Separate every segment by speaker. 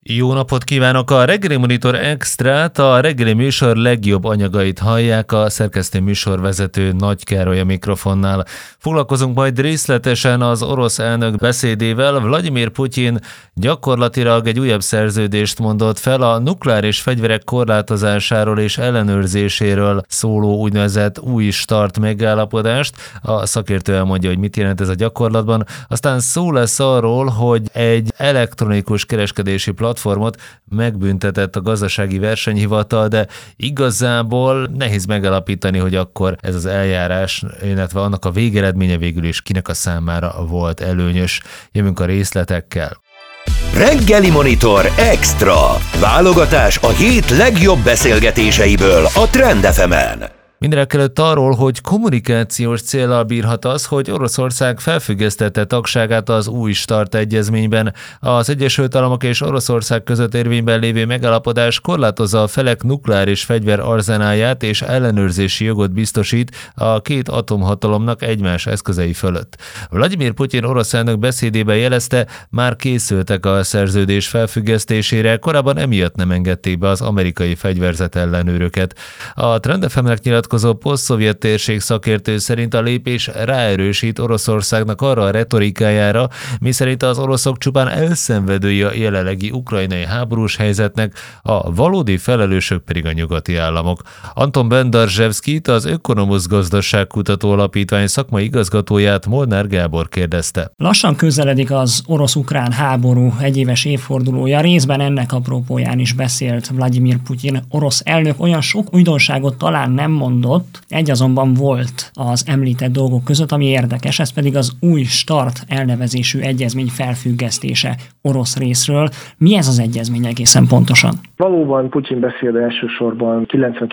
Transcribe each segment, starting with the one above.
Speaker 1: Jó napot kívánok! A Reggeli Monitor Extrát, a reggeli műsor legjobb anyagait hallják, a szerkesztő műsorvezető Nagy Károly a mikrofonnál. Foglalkozunk majd részletesen az orosz elnök beszédével. Vladimir Putyin gyakorlatilag egy újabb szerződést mondott fel a nukleáris fegyverek korlátozásáról és ellenőrzéséről szóló úgynevezett új start megállapodást. A szakértő elmondja, hogy mit jelent ez a gyakorlatban. Aztán szó lesz arról, hogy egy elektronikus kereskedési platformot megbüntetett a gazdasági versenyhivatal, de igazából nehéz megalapítani, hogy akkor ez az eljárás, illetve annak a végeredménye végül is kinek a számára volt előnyös. Jövünk a részletekkel.
Speaker 2: Reggeli Monitor Extra. Válogatás a hét legjobb beszélgetéseiből a Trend FM-en.
Speaker 1: Mindenekelőtt arról, hogy kommunikációs céllal bírhat az, hogy Oroszország felfüggesztette tagságát az új START egyezményben. Az Egyesült Államok és Oroszország között érvényben lévő megállapodás korlátozza a felek nukleáris fegyver arzenálját és ellenőrzési jogot biztosít a két atomhatalomnak egymás eszközei fölött. Vladimir Putyin orosz elnök beszédében jelezte, már készültek a szerződés felfüggesztésére, korábban emiatt nem engedték be az amerikai fegyverzet ellenőröket. A Trend FM-nek nyilatkozó poszt-szovjet térség szakértő szerint a lépés ráerősít Oroszországnak arra a retorikájára, miszerint az oroszok csupán elszenvedői a jelenlegi ukrajnai háborús helyzetnek, a valódi felelősök pedig a nyugati államok. Anton Bendarzsevszkit, az Ökonomusz Gazdaságkutató Alapítvány szakmai igazgatóját Molnár Gábor kérdezte.
Speaker 3: Lassan közeledik az orosz-ukrán háború egyéves évfordulója, részben ennek apropóján is beszélt Vladimir Putyin orosz elnök, olyan sok újdonságot talán nem mondott, egy azonban volt az említett dolgok között, ami érdekes, ez pedig az új START elnevezésű egyezmény felfüggesztése orosz részről. Mi ez az egyezmény egészen pontosan?
Speaker 4: Valóban Putyin beszéde elsősorban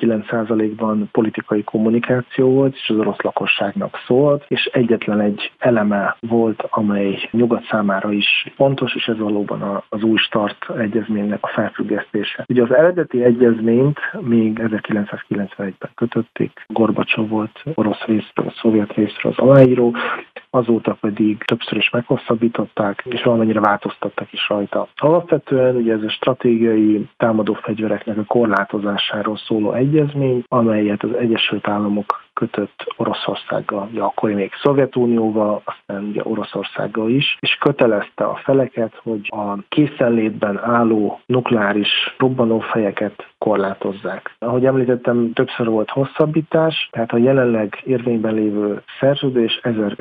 Speaker 4: 99%-ban politikai kommunikáció volt, és az orosz lakosságnak szólt, és egyetlen egy eleme volt, amely nyugat számára is fontos, és ez valóban az új START egyezménynek a felfüggesztése. Ugye az eredeti egyezményt még 1991-ben kötötték, Gorbacsov volt orosz részről, a szovjet részről az aláíró, azóta pedig többször is meghosszabbították, és valamennyire változtattak is rajta. Alapvetően ugye ez a stratégiai támadó fegyvereknek a korlátozásáról szóló egyezmény, amelyet az Egyesült Államok kötött Oroszországgal, ugye akkori még Szovjetunióval, aztán ugye Oroszországgal is, és kötelezte a feleket, hogy a készenlétben álló nukleáris robbanófejeket korlátozzák. Ahogy említettem, többször volt hosszabbítás, tehát a jelenleg érvényben lévő szerződés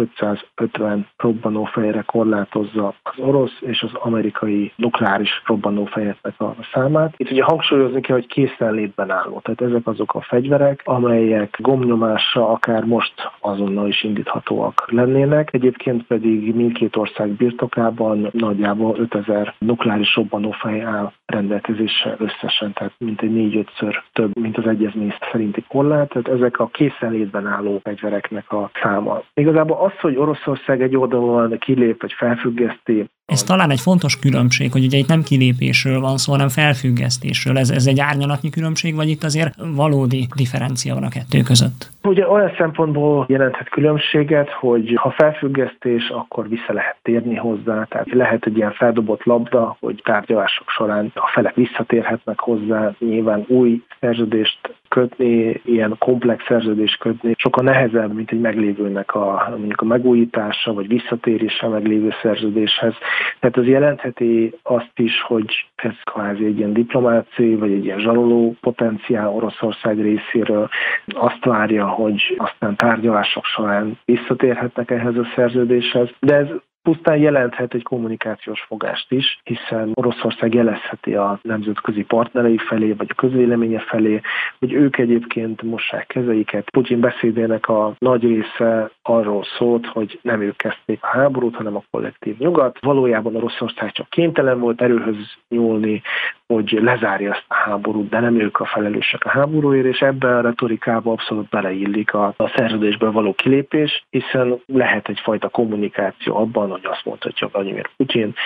Speaker 4: 1550 robbanófejre korlátozza az orosz és az amerikai nukleáris robbanófejeknek a számát. Itt ugye hangsúlyozni kell, hogy készenlétben álló, tehát ezek azok a fegyverek, amelyek gomnyomásra akár most azonnal is indíthatóak lennének. Egyébként pedig mindkét ország birtokában nagyjából 5000 nukleáris robbanófej áll rendelkezésre összesen, tehát mintegy 4-5-ször több, mint az egyezmény szerinti korlát, tehát ezek a készenlétben álló fegyvereknek a száma. Igazából az, hogy Oroszország egy oldalon kilép vagy felfüggeszti.
Speaker 3: Ez talán egy fontos különbség, hogy ugye itt nem kilépésről van szó, hanem felfüggesztésről. Ez egy árnyalatnyi különbség, vagy itt azért valódi differencia van a kettő között?
Speaker 4: Ugye olyan szempontból jelenthet különbséget, hogy ha felfüggesztés, akkor vissza lehet térni hozzá, tehát lehet egy ilyen feldobott labda, hogy tárgyalások során a felek visszatérhetnek hozzá, nyilván új szerződést kötni, ilyen komplex szerződést kötni, sokkal nehezebb, mint egy meglévőnek mondjuk a megújítása, vagy visszatérése a meglévő szerződéshez. Tehát ez jelentheti azt is, hogy ez kvázi egy ilyen diplomáciai, vagy egy ilyen zsaroló potenciál Oroszország részéről. Azt várja, hogy aztán tárgyalások során visszatérhetnek ehhez a szerződéshez, de ez pusztán jelenthet egy kommunikációs fogást is, hiszen Oroszország jelezheti a nemzetközi partnerei felé, vagy a közvéleménye felé, hogy ők egyébként mossák kezeiket. Putyin beszédének a nagy része arról szólt, hogy nem ők kezdték a háborút, hanem a kollektív nyugat. Valójában Oroszország csak kénytelen volt erőhöz nyúlni, hogy lezárja ezt a háborút, de nem ők a felelősek a háborúért, és ebben a retorikába abszolút beleillik a szerződésből való kilépés, hiszen lehet egyfajta kommunikáció abban, hogy azt mondhatja Vladimir Putyin,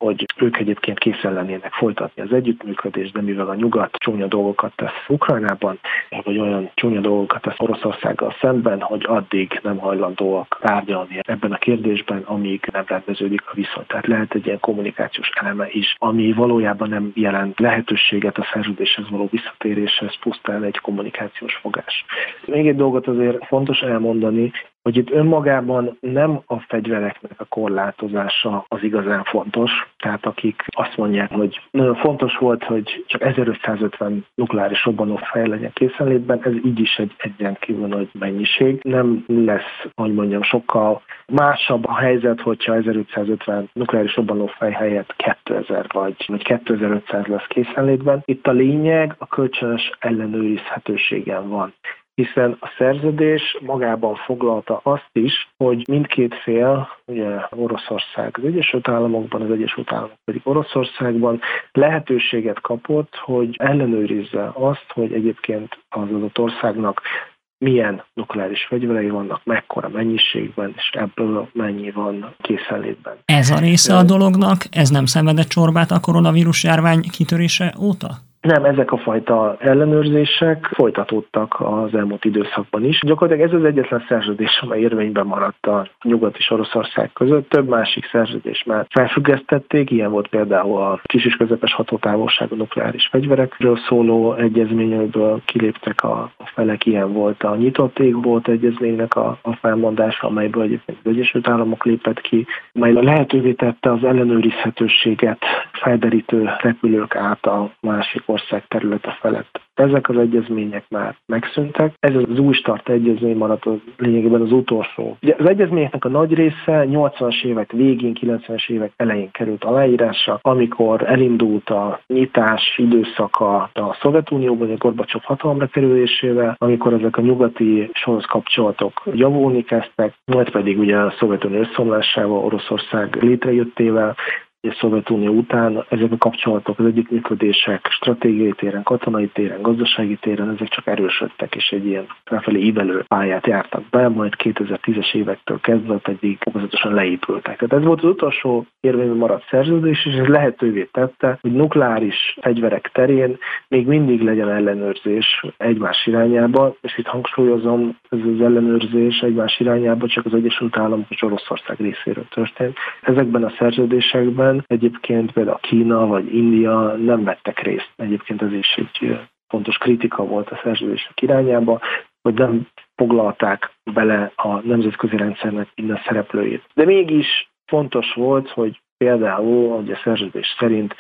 Speaker 4: hogy ők egyébként készen lennének folytatni az együttműködést, de mivel a nyugat csúnya dolgokat tesz Ukrajnában, vagy olyan csúnya dolgokat tesz Oroszországgal szemben, hogy addig nem hajlandóak tárgyalni ebben a kérdésben, amíg nem rendeződik a viszony. Tehát lehet egy ilyen kommunikációs eleme is, ami valójában nem jelent lehetőséget a szerződéshez való visszatéréshez, pusztán egy kommunikációs fogás. Még egy dolgot azért fontos elmondani, hogy itt önmagában nem a fegyvereknek a korlátozása az igazán fontos. Tehát akik azt mondják, hogy nagyon fontos volt, hogy csak 1550 nukleáris robbanófej legyen készenlétben, ez így is egy rendkívül nagy mennyiség. Nem lesz, hogy mondjam, sokkal másabb a helyzet, hogyha 1550 nukleáris robbanófej helyett 2000 vagy 2500 lesz készenlétben. Itt a lényeg a kölcsönös ellenőrizhetőségen van. Hiszen a szerződés magában foglalta azt is, hogy mindkét fél, ugye Oroszország az Egyesült Államokban, az Egyesült Államok pedig Oroszországban lehetőséget kapott, hogy ellenőrizze azt, hogy egyébként az adott országnak milyen nukleáris fegyverei vannak, mekkora mennyiségben, és ebből mennyi van készenlétben.
Speaker 3: Ez a része a dolognak, ez nem szenvedett csorbát a koronavírus járvány kitörése óta?
Speaker 4: Nem, ezek a fajta ellenőrzések folytatódtak az elmúlt időszakban is. Gyakorlatilag ez az egyetlen szerződés, amely érvényben maradt a Nyugat és Oroszország között. Több másik szerződés már felfüggesztették, ilyen volt például a kis és közepes hatótávolságú nukleáris fegyverekről szóló egyezményekből kiléptek a felek, ilyen volt a nyitott égbolt egyezménynek a felmondása, amelyből egyébként az Egyesült Államok lépett ki, mely lehetővé tette az ellenőrizhetőséget felderítő repülők által másik ország területe felett. Ezek az egyezmények már megszűntek. Ez az új start egyezmény maradt lényegében az utolsó. Ugye az egyezményeknek a nagy része 80-as évek végén, 90-es évek elején került aláírásra, amikor elindult a nyitás időszaka a Szovjetunióban, a Gorbacsov hatalomra kerülésével, amikor ezek a nyugati és orosz kapcsolatok javulni kezdtek, majd pedig ugye a Szovjetunió összeomlásával, Oroszország létrejöttével, a Szovjetunió után ezek a kapcsolatok, az együttműködések stratégiai téren, katonai téren, gazdasági téren, ezek csak erősödtek, és egy ilyen felfelé ívelő pályát jártak be, majd 2010-es évektől kezdve pedig fokozatosan leépültek. Tehát ez volt az utolsó érvényben maradt szerződés, és ez lehetővé tette, hogy nukleáris fegyverek terén még mindig legyen ellenőrzés egymás irányába, és itt hangsúlyozom, ez az ellenőrzés egymás irányába csak az Egyesült Államok és Oroszország részéről történt. Ezekben a szerződésekben egyébként például Kína vagy India nem vettek részt. Egyébként ez is egy fontos kritika volt a szerződések irányába, hogy nem foglalták bele a nemzetközi rendszernek minden szereplőjét. De mégis fontos volt, hogy például, hogy a szerződés szerint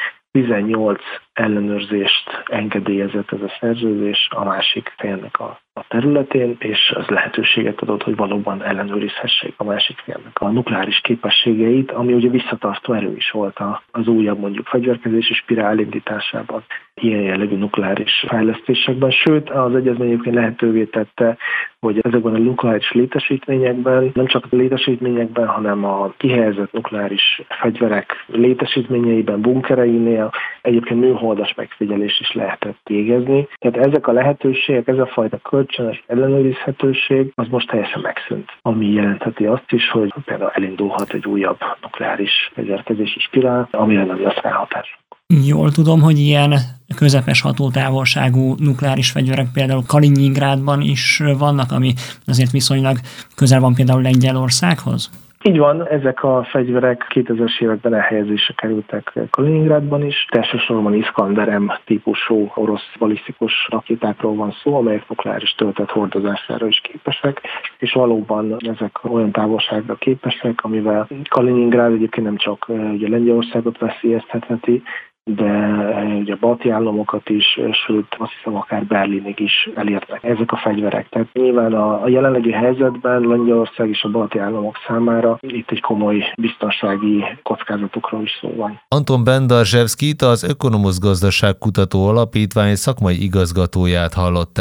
Speaker 4: 18 ellenőrzést engedélyezett ez a szerződés a másik félnek a területén, és az lehetőséget adott, hogy valóban ellenőrizhessék a másik félnek a nukleáris képességeit, ami ugye visszatartó erő is volt az újabb mondjuk fegyverkezési spirál indításában, ilyen jellegű nukleáris fejlesztésekben. Sőt, az egyezmény egyébként lehetővé tette, hogy ezekben a nukleáris létesítményekben, nem csak a létesítményekben, hanem a kihelyezett nukleáris fegyverek létesítményeiben, bunkereinél egyébként műholdas megfigyelést is lehetett végezni. Tehát ezek a lehetőségek, ez a fajta kölcsönös ellenőrizhetőség, az most teljesen megszűnt. Ami jelentheti azt is, hogy például elindulhat egy újabb nukleáris fegyverkezési spirál, amire nem lesz ráhatás.
Speaker 3: Jól tudom, hogy ilyen közepes hatótávolságú nukleáris fegyverek például Kaliningrádban is vannak, ami azért viszonylag közel van például Lengyelországhoz?
Speaker 4: Így van, ezek a fegyverek 2000-es években elhelyezésre kerültek Kaliningrádban is. Elsősorban Iskander-M típusú orosz balisztikus rakétákról van szó, amelyek nukleáris töltet hordozására is képesek, és valóban ezek olyan távolságra képesek, amivel Kaliningrád egyébként nem csak ugye Lengyelországot veszélyeztetheti, de ugye a balti államokat is, sőt azt hiszem akár Berlinig is elértek ezek a fegyverek. Tehát nyilván a jelenlegi helyzetben Lengyelország és a balti államok számára itt egy komoly biztonsági kockázatokról is szó van.
Speaker 1: Anton Bendarzsevszkit, az Ökonomusz Gazdaságkutató Alapítvány szakmai igazgatóját hallották.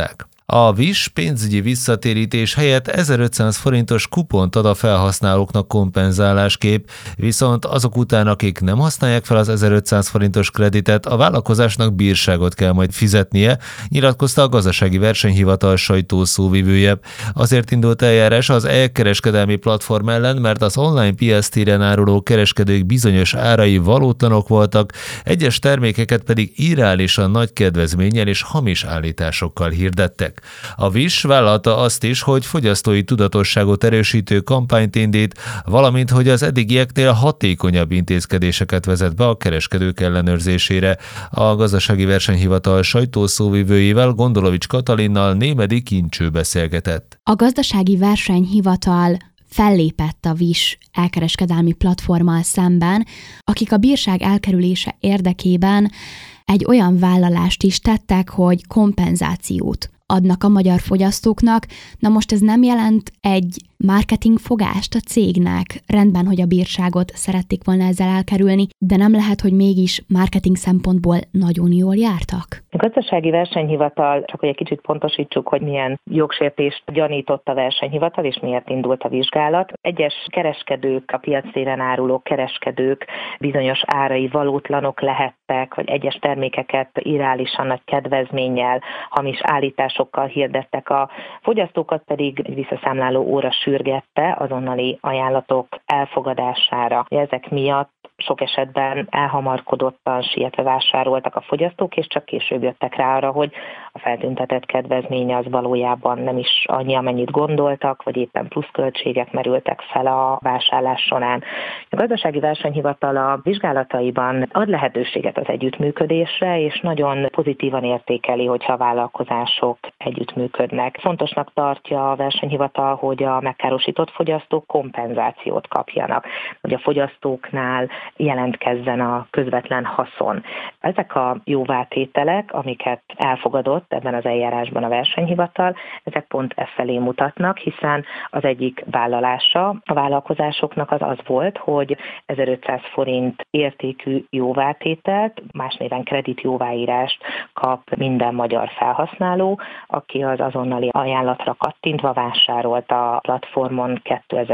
Speaker 1: A Wish pénzügyi visszatérítés helyett 1500 forintos kupont ad a felhasználóknak kompenzálásképp, viszont azok után, akik nem használják fel az 1500 forintos kreditet, a vállalkozásnak bírságot kell majd fizetnie, nyilatkozta a Gazdasági Versenyhivatal sajtószóvivője. Azért indult eljárás az e-kereskedelmi platform ellen, mert az online piactéren áruló kereskedők bizonyos árai valótlanok voltak, egyes termékeket pedig irreálisan nagy kedvezménnyel és hamis állításokkal hirdettek. A Wish vállalta azt is, hogy fogyasztói tudatosságot erősítő kampányt indít, valamint hogy az eddigieknél hatékonyabb intézkedéseket vezet be a kereskedők ellenőrzésére. A Gazdasági Versenyhivatal sajtószóvivőjével, Gondolovics Katalinnal Némedy Kincső beszélgetett.
Speaker 5: A Gazdasági Versenyhivatal fellépett a Wish elkereskedelmi platformmal szemben, akik a bírság elkerülése érdekében egy olyan vállalást is tettek, hogy kompenzációt adnak a magyar fogyasztóknak. Na most ez nem jelent egy marketingfogást a cégnek? Rendben, hogy a bírságot szerették volna ezzel elkerülni, de nem lehet, hogy mégis marketing szempontból nagyon jól jártak?
Speaker 6: A Gazdasági Versenyhivatal, csak hogy egy kicsit pontosítsuk, hogy milyen jogsértést gyanított a versenyhivatal, és miért indult a vizsgálat. Egyes kereskedők, a piactéren áruló kereskedők bizonyos árai valótlanok lehettek, vagy egyes termékeket irreálisan nagy kedvezménnyel, hamis állításokkal hirdettek, a fogyasztókat pedig egy visszaszámláló óra sürgette azonnali ajánlatok elfogadására. Ezek miatt sok esetben elhamarkodottan sietve vásároltak a fogyasztók, és csak később jöttek rá arra, hogy a feltüntetett kedvezmény az valójában nem is annyi, amennyit gondoltak, vagy éppen pluszköltségek merültek fel a vásárlás során. A Gazdasági Versenyhivatal a vizsgálataiban ad lehetőséget az együttműködésre, és nagyon pozitívan értékeli, hogyha a vállalkozások együttműködnek. Fontosnak tartja a versenyhivatal, hogy a megkárosított fogyasztók kompenzációt kapjanak, hogy a fogyasztóknál jelentkezzen a közvetlen haszon. Ezek a jóvátételek, amiket elfogadott ebben az eljárásban a versenyhivatal, ezek pont felé mutatnak, hiszen az egyik vállalása a vállalkozásoknak az volt, hogy 1500 forint értékű jóvátételt, más néven kreditjóváírást kap minden magyar felhasználó, aki az azonnali ajánlatra kattintva vásárolt a platformon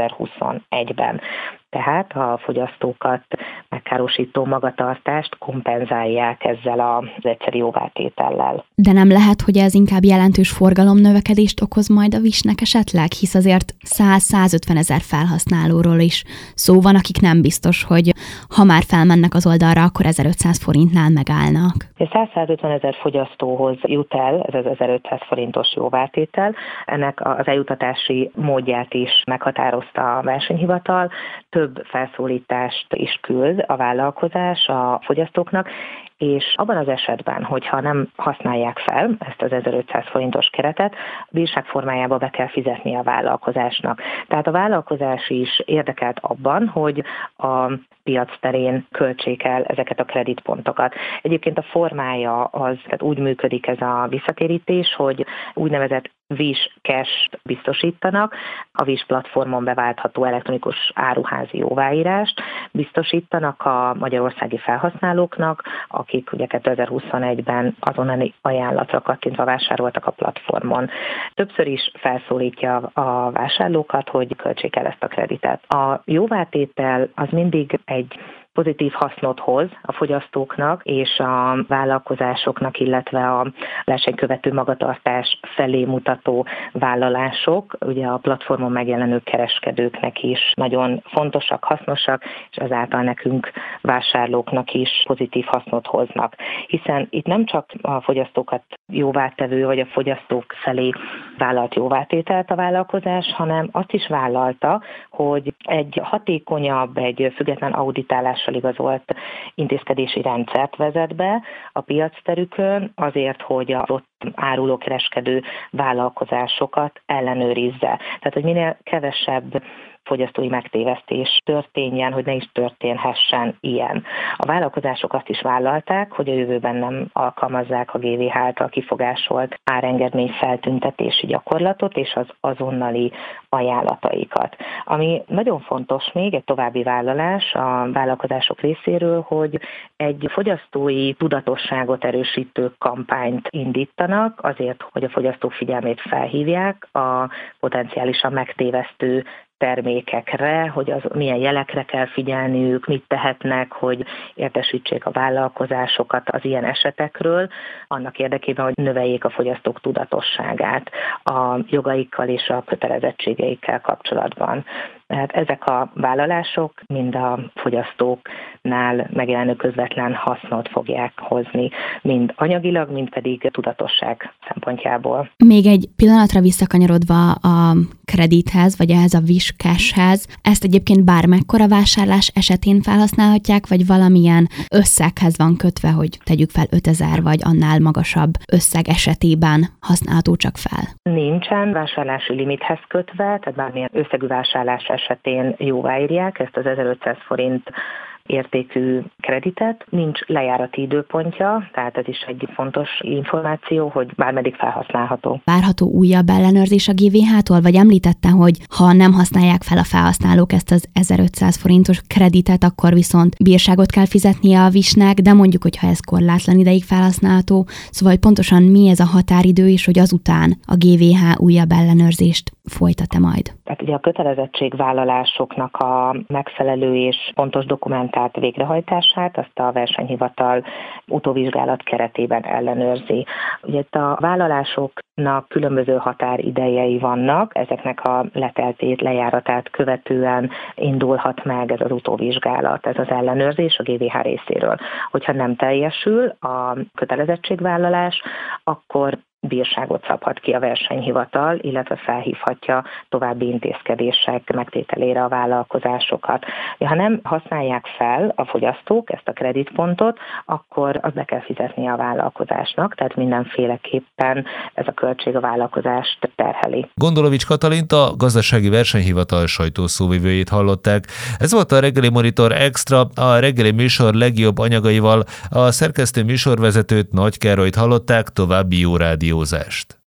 Speaker 6: 2021-ben. Tehát a fogyasztókat megkárosító magatartást kompenzálják ezzel az egyszeri jóvátétellel.
Speaker 5: De nem lehet, hogy ez inkább jelentős forgalomnövekedést okoz majd a Wishnek esetleg, hisz azért 100-150 ezer felhasználóról is szó van, akik nem biztos, hogy ha már felmennek az oldalra, akkor 1500 forintnál megállnak.
Speaker 6: 100-150 ezer fogyasztóhoz jut el ez az 1500 forintos jóvátétel. Ennek az eljutatási módját is meghatározta a versenyhivatal. Több felszólítást is küld a vállalkozás a fogyasztóknak, és abban az esetben, hogyha nem használják fel ezt az 1500 forintos keretet, a bírság formájába be kell fizetni a vállalkozásnak. Tehát a vállalkozás is érdekelt abban, hogy a piac terén költsék el ezeket a kreditpontokat. Egyébként a formája az, tehát úgy működik ez a visszatérítés, hogy úgynevezett Wish Cash-t biztosítanak, a Wish platformon beváltható elektronikus áruházi jóváírást biztosítanak a magyarországi felhasználóknak, akik ugye 2021-ben azonnali ajánlatra kattintva vásároltak a platformon. Többször is felszólítja a vásárlókat, hogy költsék el ezt a kreditet. A jóvátétel az mindig egy pozitív hasznot hoz a fogyasztóknak és a vállalkozásoknak, illetve a versenykövető magatartás felé mutató vállalások, ugye a platformon megjelenő kereskedőknek is nagyon fontosak, hasznosak, és ezáltal nekünk vásárlóknak is pozitív hasznot hoznak. Hiszen itt nem csak a fogyasztókat jóvátevő, vagy a fogyasztók felé vállalt jóvátételt a vállalkozás, hanem azt is vállalta, hogy egy hatékonyabb, egy független auditálással igazolt intézkedési rendszert vezet be a piacterükön azért, hogy az ott áruló-kereskedő vállalkozásokat ellenőrizze. Tehát, hogy minél kevesebb fogyasztói megtévesztés történjen, hogy ne is történhessen ilyen. A vállalkozások azt is vállalták, hogy a jövőben nem alkalmazzák a GVH által kifogásolt árengedmény feltüntetési gyakorlatot és az azonnali ajánlataikat. Ami nagyon fontos még, egy további vállalás a vállalkozások részéről, hogy egy fogyasztói tudatosságot erősítő kampányt indítanak azért, hogy a fogyasztók figyelmét felhívják a potenciálisan megtévesztő termékekre, hogy az milyen jelekre kell figyelniük, mit tehetnek, hogy értesítsék a vállalkozásokat az ilyen esetekről, annak érdekében, hogy növeljék a fogyasztók tudatosságát a jogaikkal és a kötelezettségeikkel kapcsolatban. Tehát ezek a vállalások mind a fogyasztóknál megjelenő közvetlen hasznot fogják hozni, mind anyagilag, mind pedig tudatosság szempontjából.
Speaker 5: Még egy pillanatra visszakanyarodva a kredithez, vagy ehhez a Wish Cashhez, ezt egyébként bármekkora vásárlás esetén felhasználhatják, vagy valamilyen összeghez van kötve, hogy tegyük fel 5000 vagy annál magasabb összeg esetében használható csak fel? Nincsen
Speaker 6: vásárlási limithez kötve, tehát bármilyen összegű vásárlás esetén jóváírják ezt az 1500 forint értékű kreditet, nincs lejárati időpontja, tehát ez is egy fontos információ, hogy bármeddig felhasználható.
Speaker 5: Várható újabb ellenőrzés a GVH-tól, vagy említette, hogy ha nem használják fel a felhasználók ezt az 1500 forintos kreditet, akkor viszont bírságot kell fizetnie a Wishnek, de mondjuk, hogyha ez korlátlan ideig felhasználható, szóval hogy pontosan mi ez a határidő, és hogy azután a GVH újabb ellenőrzést folytat-e majd?
Speaker 6: Tehát ugye a kötelezettségvállalásoknak a megfelelő és pontos dokumentált végrehajtását azt a versenyhivatal utóvizsgálat keretében ellenőrzi. Ugye itt a vállalásoknak különböző határidejei vannak, ezeknek a leteltét, lejáratát követően indulhat meg ez az utóvizsgálat, ez az ellenőrzés a GVH részéről. Hogyha nem teljesül a kötelezettségvállalás, akkor bírságot szabhat ki a versenyhivatal, illetve felhívhatja további intézkedések megtételére a vállalkozásokat. Ha nem használják fel a fogyasztók ezt a kreditpontot, akkor azt be kell fizetnie a vállalkozásnak, tehát mindenféleképpen ez a költség a vállalkozást terheli.
Speaker 1: Gondolovics Katalint, a Gazdasági Versenyhivatal sajtószóvivőjét hallották. Ez volt a Reggeli Monitor Extra, a reggeli műsor legjobb anyagaival. A szerkesztő műsorvezetőt, Nagy Károlyt hallották, további jó rádiózást.